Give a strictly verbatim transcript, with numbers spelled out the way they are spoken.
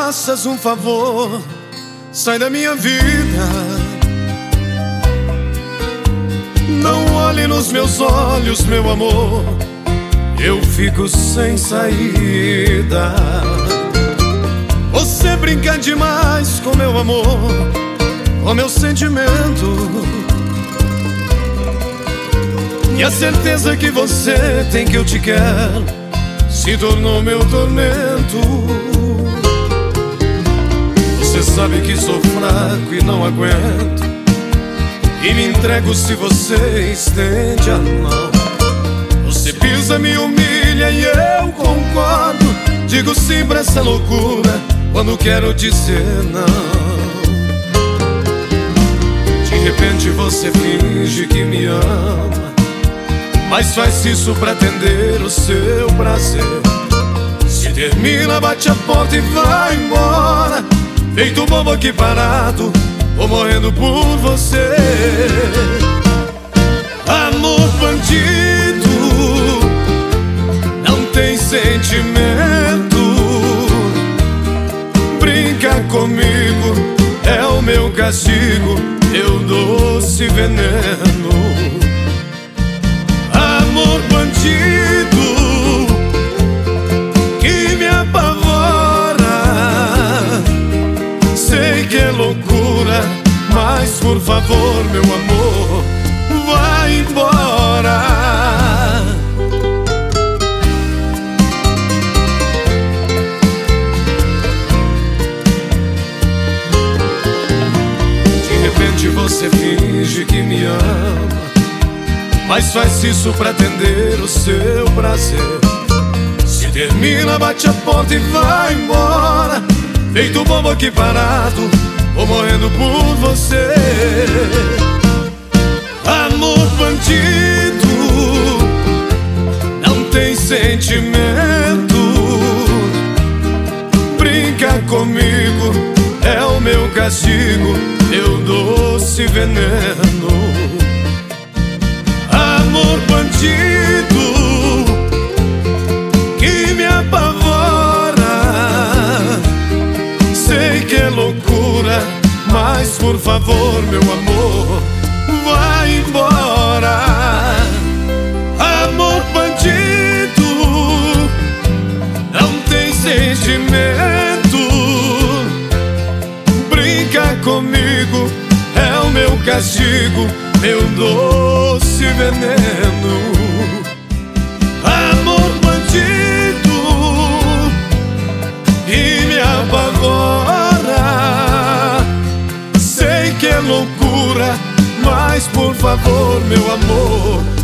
faças um favor, sai da minha vida. Não olhe nos meus olhos, meu amor, eu fico sem saída. Você brinca demais com meu amor, com meu sentimento, e a certeza que você tem que eu te quero se tornou meu tormento. Você sabe que sou fraco e não aguento, e me entrego se você estende a mão. Você pisa, me humilha e eu concordo. Digo sim pra essa loucura quando quero dizer não. De repente você finge que me ama, mas faz isso pra atender o seu prazer. Se termina, bate a porta e vai embora, feito bobo aqui parado, vou morrendo por você. Amor bandido, não tem sentimento. Brinca comigo, é o meu castigo, meu doce veneno. Amor bandido, que me apavora. Sei que é loucura, mas por favor, meu amor, vai embora. De repente você finge que me ama, mas faz isso pra atender o seu prazer. Se termina, bate a porta e vai embora, feito bobo aqui parado, vou morrendo por você. Amor bandido, não tem sentimento. Brinca comigo, é o meu castigo, meu doce veneno. Amor bandido, que me apavora. Sei que é loucura, mas por favor, meu amor, vai embora. Amor bandido, não tem sentimento. Brinca comigo, é o meu castigo, meu doce veneno. Amor bandido, que me apavora. Sei que é loucura, mas por favor, meu amor,